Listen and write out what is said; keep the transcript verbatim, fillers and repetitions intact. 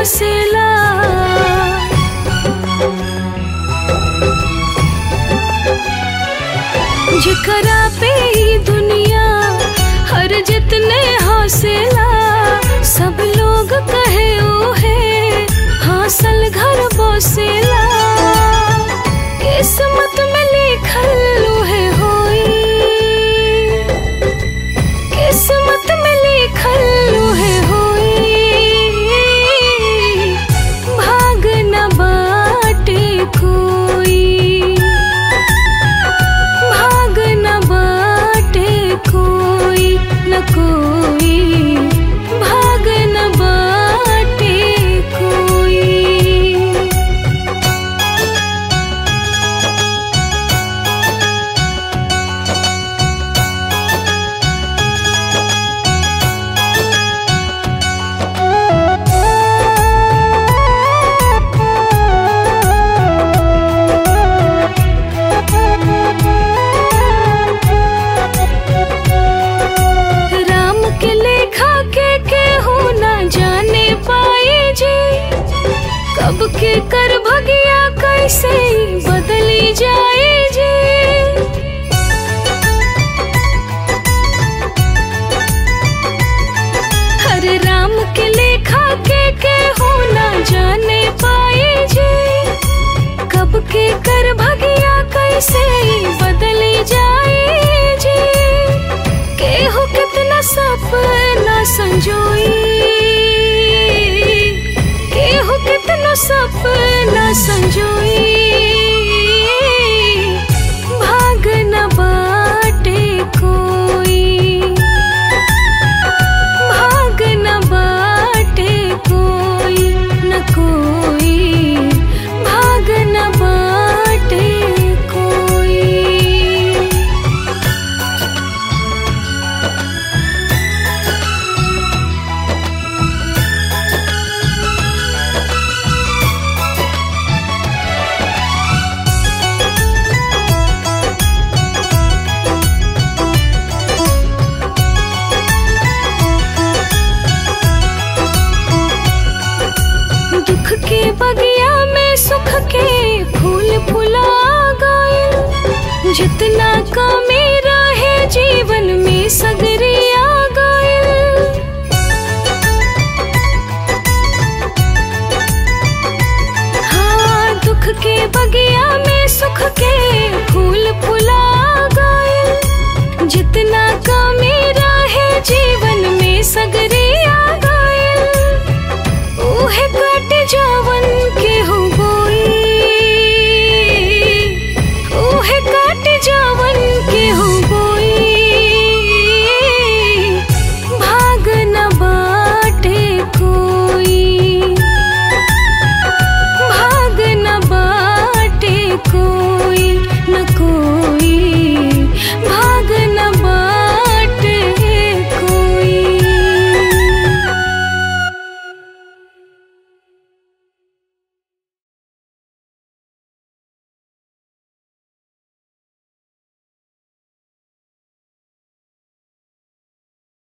बसेला। जेकरा पे ई दुनिया हर जितने हौसला, सब लोग कहे ओ है हासिल घर बसेला। किस्मत में लिखल है होई, किस्मत में लिखल है होई, भाग न बाटे कोई, भाग न बाटे कोई, न कोई भाग न बाटे कोई। राम के लेखा के केहू ना जाने पाए जी, कब के कर भगिया कैसे बदली जाए जी। हरे राम के लेखा के केहू ना जाने पाए जी, कब के कर भगिया कैसे बदली जाए जी। केहू कितना सपना संजोई, केहू कितना सपना संजोई, भाग न बाटे कोई, भाग न बाटे कोई, न कोई भाग न बाटे कोई। दुख के बगिया में सुख के फूल फुला गए, जितना कमी रहे जीवन में सगरी आ गए। हाँ दुख के बगिया में सुख के फूल फुला